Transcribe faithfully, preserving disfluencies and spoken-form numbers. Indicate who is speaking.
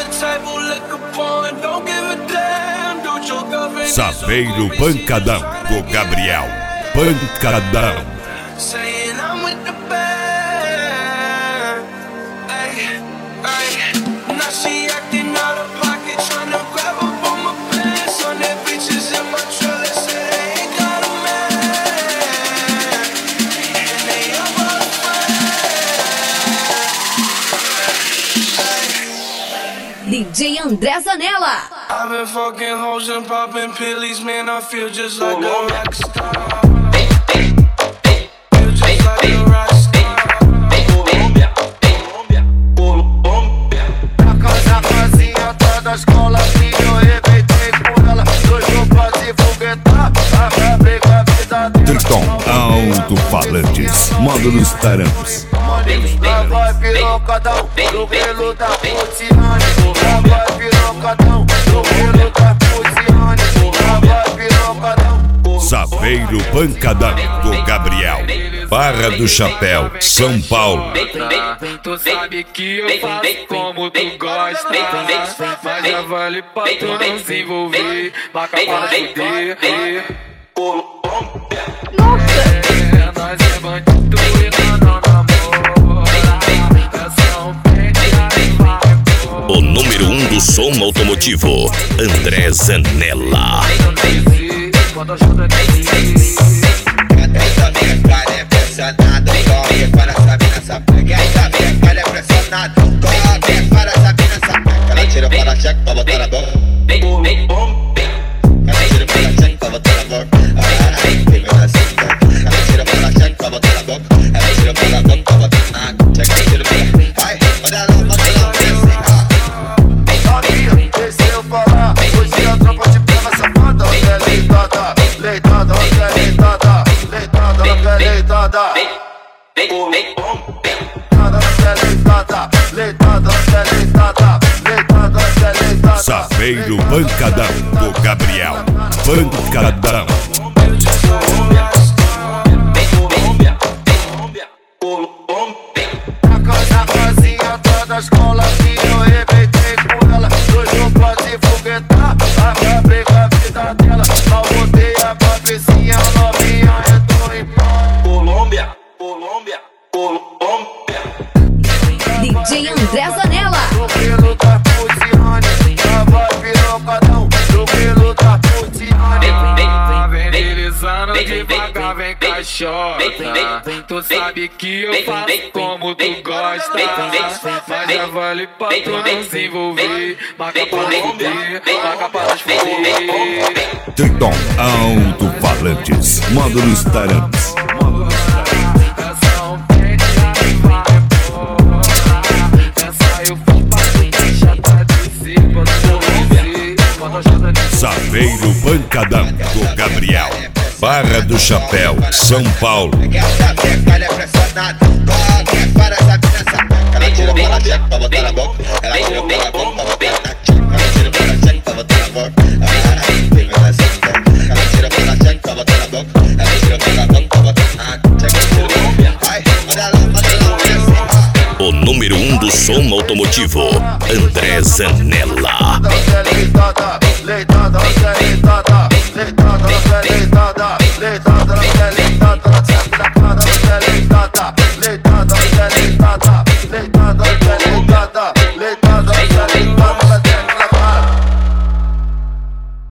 Speaker 1: Saveiro Pancadão, do Gabriel Pancadão.
Speaker 2: D J André Zanella.
Speaker 3: I've been fucking hoes and popping pillies, man, I feel just like a rock star. Feel just like a rock star.
Speaker 4: Colômbia, Colômbia, Colômbia. Na casa casinha, tá da escola, eu arrebentei com ela. Dois roupas de foguetar, acabei com a vida dela.
Speaker 1: Triton Alto-Falantes, módulos tarantes.
Speaker 4: Lá vai pirocadão, do pelo da Putiane. Lá vai pirocadão, do pelo da Putiane. Lá vai pirocadão.
Speaker 1: Saveiro Pancadão, do Gabriel Barra do Chapéu, São Paulo.
Speaker 3: Tu sabe que eu faço como tu gosta, mas já vale pra tu não se envolver. Marca para fuder. É, nós é bandido e não namora.
Speaker 5: O número um do som automotivo, André Zanella.
Speaker 4: Quando ajuda essa minha cara é pressionada, corre para essa mina sapeca. Essa minha cara é pressionada, corre para essa mina sapeca. Ela tira para cheque pra botar na boca. Ela tira para cheque pra botar na boca. Ai, que meu assim. Ela tira para cheque pra botar na boca. Ela tira para boca pra botar na boca. Cheque, tira para. Ai, manda lá, manda lá, assim. Deixa eu falar, hoje a tropa de pega safada. Olha leitada, leitada, olha leitada, leitada, olha leitada.
Speaker 1: Saveiro Pancadão, do Gabriel Pancadão.
Speaker 4: Na casa casinha, tá da escola, eu arrebentei com ela. Dois roupas de foguetar, acabei com a vida dela. Mal botei a cabecinha, novinha, entrou em paz. Colômbia, Colômbia, Colômbia.
Speaker 2: D J André Zanella.
Speaker 4: Do pelo da Putiane, já vai pirocadão. Do pelo da Putiane.
Speaker 3: Vem deslizando devagar, vem caixota. Tu sabe que eu faço como tu gosta, mas já vale pra tu não se envolver. Marca para fuder, marca para fuder.
Speaker 1: Triton Alto-Falantes, módulos tarantes. Saveiro Pancadão, do Gabriel Barra do Chapéu, São Paulo.
Speaker 4: Essa minha cara é pressionada, corre para essa mina sapeca. Ela tira para cheque pra botar na boca. Ela tira para boca pra botar na cheque. Ela tira para cheque pra botar na boca. Ai, que meu assim. Ela tira para cheque pra botar na boca. Ela tira para boca pra botar na cheque. Ai, manda lá, manda lá, assim.
Speaker 5: O número um do som automotivo, André Zanella.
Speaker 4: Leitada, leitada, leitada, leitada, leitada, leitada, leitada, na cara, leitada, leitada, leitada, leitada, leitada.